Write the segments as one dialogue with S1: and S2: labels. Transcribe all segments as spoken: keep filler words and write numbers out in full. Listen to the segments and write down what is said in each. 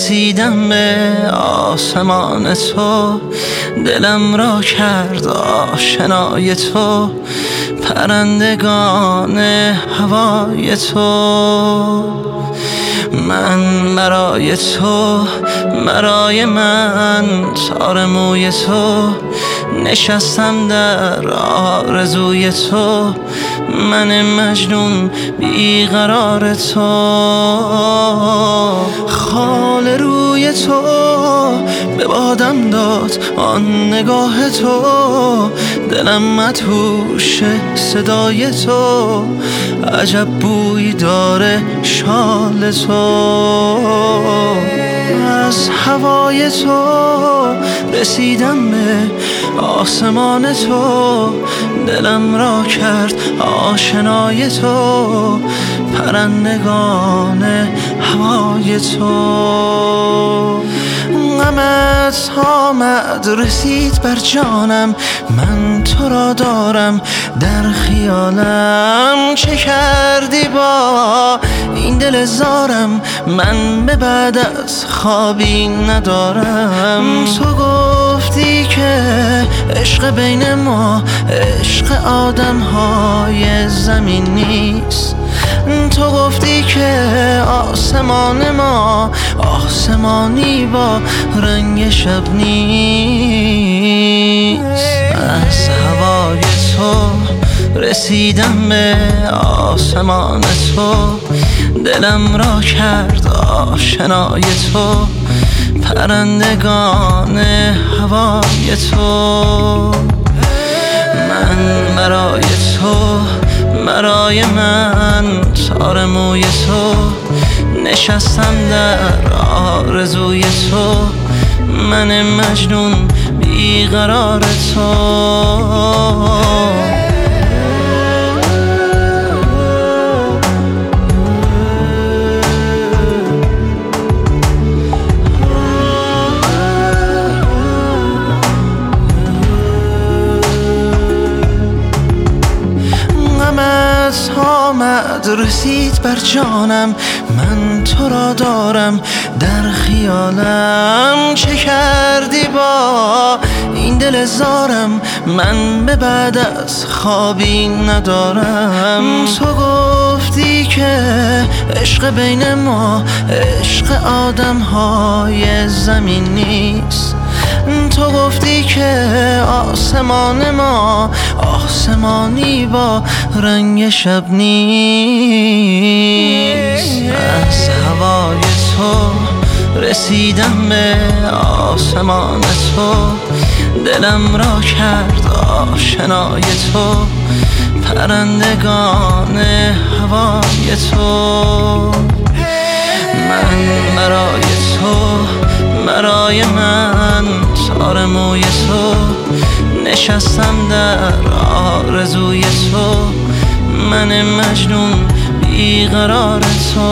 S1: رسیدم به آسمان تو، دلم را کرد آشنای تو، پرندگان هوای تو. من برای تو، برای من، تار موی تو، نشستم در آرزوی تو، من مجنون بیقرار تو. خال روی تو به بادم داد آن نگاه تو، دلم مدهوش صدای تو، عجب بوی داره شال تو. از هوای تو رسیدم به آسمان تو، دلم را کرد آشنای تو، پرندگان هوای تو. غمت آمد رسید بر جانم، من تو را دارم در خیالم. چه کردی با این دل زارم، من به بعد از خوابی ندارم. تو گفتی که عشق بین ما عشق آدم های زمین نیست، تو گفتی که آسمان ما آسمانی با رنگ شب نیست. از هوای تو رسیدم به آسمان تو، دلم را کرد آشنای تو، پرندگان هوای تو. من برای تو، برای من، تار موی تو، نشستم در آرزوی تو، من مجنون بیقرار تو. آمد رسید بر جانم، من تو را دارم در خیالم. چه کردی با این دل زارم، من به بعد از خوابی ندارم. تو گفتی که عشق بین ما عشق آدم های زمین نیست، تو گفتی که آسمان ما آسمانی با رنگ شب نیست. از هوای تو رسیدم به آسمان تو، دلم را کرد آشنای تو، پرندگان هوای تو. من برای تو، برای من، تار موی تو، نشستم در آرزوی تو، من مجنون بیقرار تو.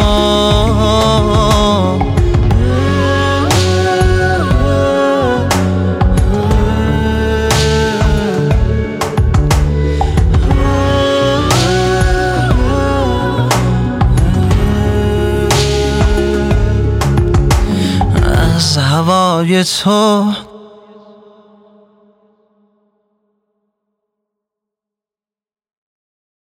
S1: از هوای تو